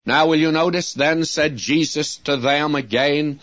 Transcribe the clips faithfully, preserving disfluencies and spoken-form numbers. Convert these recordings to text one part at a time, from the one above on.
Now will you notice, then said Jesus to them again,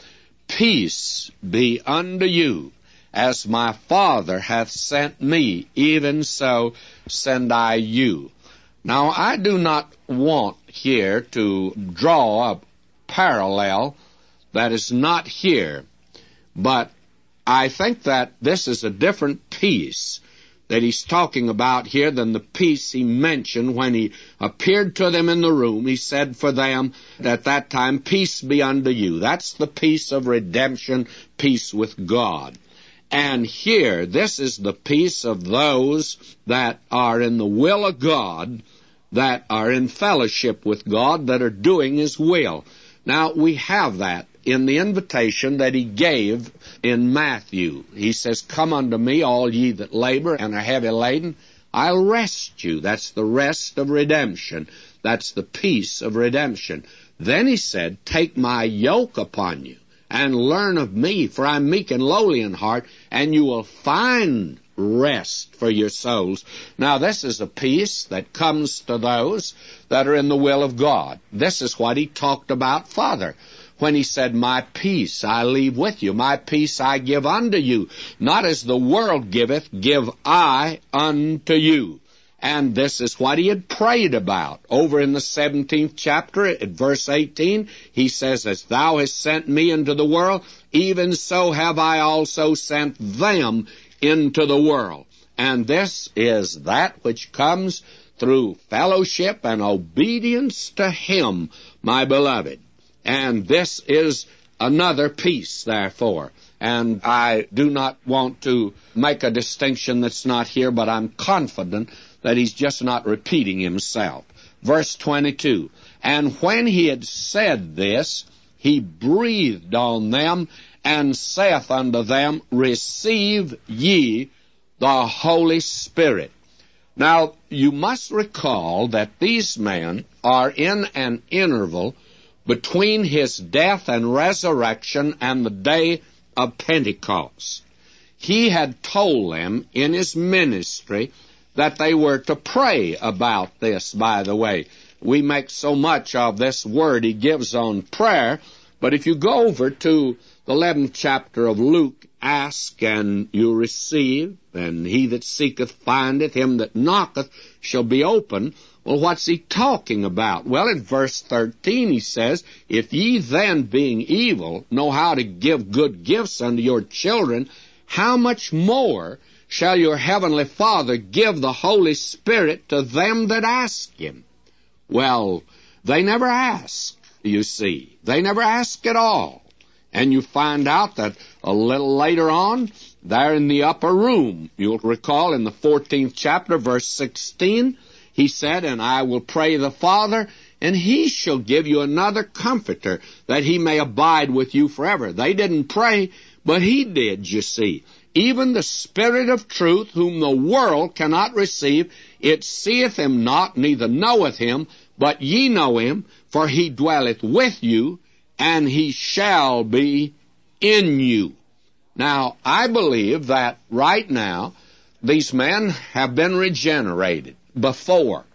Peace be unto you. As my Father hath sent me, even so send I you. Now I do not want here to draw a parallel that is not here, but I think that this is a different peace that he's talking about here than the peace he mentioned when he appeared to them in the room. He said for them at that time, Peace be unto you. That's the peace of redemption, peace with God. And here, this is the peace of those that are in the will of God, that are in fellowship with God, that are doing His will. Now, we have that in the invitation that He gave in Matthew. He says, Come unto me, all ye that labor and are heavy laden, I'll rest you. That's the rest of redemption. That's the peace of redemption. Then He said, Take my yoke upon you, and learn of me, for I am meek and lowly in heart, and you will find rest for your souls. Now, this is a peace that comes to those that are in the will of God. This is what He talked about, Father, when He said, My peace I leave with you, my peace I give unto you. Not as the world giveth, give I unto you. And this is what He had prayed about. Over in the seventeenth chapter, at verse eighteen, He says, As thou hast sent me into the world, even so have I also sent them into the world. And this is that which comes through fellowship and obedience to Him, my beloved. And this is another peace, therefore. And I do not want to make a distinction that's not here, but I'm confident that he's just not repeating himself. Verse twenty-two, And when he had said this, he breathed on them, and saith unto them, Receive ye the Holy Spirit. Now, you must recall that these men are in an interval between his death and resurrection and the day of Pentecost. He had told them in his ministry that they were to pray about this, by the way. We make so much of this word he gives on prayer, but if you go over to the eleventh chapter of Luke, Ask and you receive, and he that seeketh findeth, him that knocketh shall be open. Well, what's he talking about? Well, in verse thirteen he says, If ye then, being evil, know how to give good gifts unto your children, how much more shall your heavenly Father give the Holy Spirit to them that ask Him? Well, they never ask, you see. They never ask at all. And you find out that a little later on, there in the upper room, you'll recall in the fourteenth chapter, verse sixteen, he said, And I will pray the Father, and He shall give you another Comforter, that He may abide with you forever. They didn't pray, but He did, you see. Even the Spirit of truth, whom the world cannot receive, it seeth Him not, neither knoweth Him, but ye know Him, for He dwelleth with you, and He shall be in you. Now, I believe that right now, these men have been regenerated before,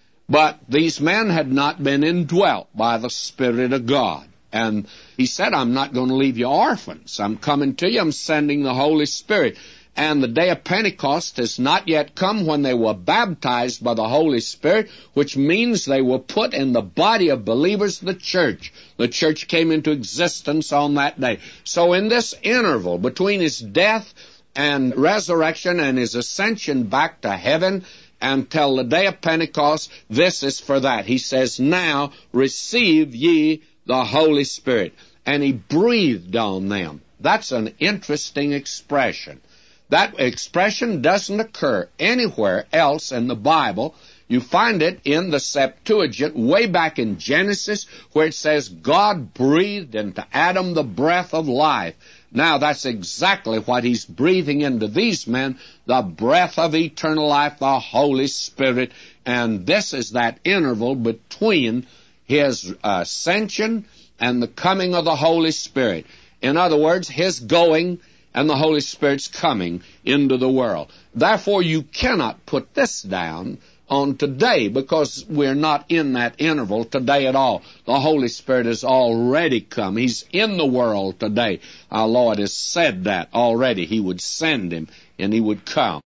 but these men had not been indwelt by the Spirit of God. And He said, I'm not going to leave you orphans. I'm coming to you. I'm sending the Holy Spirit. And the day of Pentecost has not yet come when they were baptized by the Holy Spirit, which means they were put in the body of believers, the church. The church came into existence on that day. So in this interval between His death and resurrection and His ascension back to heaven until the day of Pentecost, this is for that. He says, Now receive ye the Holy Spirit. And He breathed on them. That's an interesting expression. That expression doesn't occur anywhere else in the Bible. You find it in the Septuagint way back in Genesis, where it says God breathed into Adam the breath of life. Now, that's exactly what He's breathing into these men, the breath of eternal life, the Holy Spirit. And this is that interval between His ascension and the coming of the Holy Spirit. In other words, His going and the Holy Spirit's coming into the world. Therefore, you cannot put this down on today, because we're not in that interval today at all. The Holy Spirit has already come. He's in the world today. Our Lord has said that already. He would send him and he would come.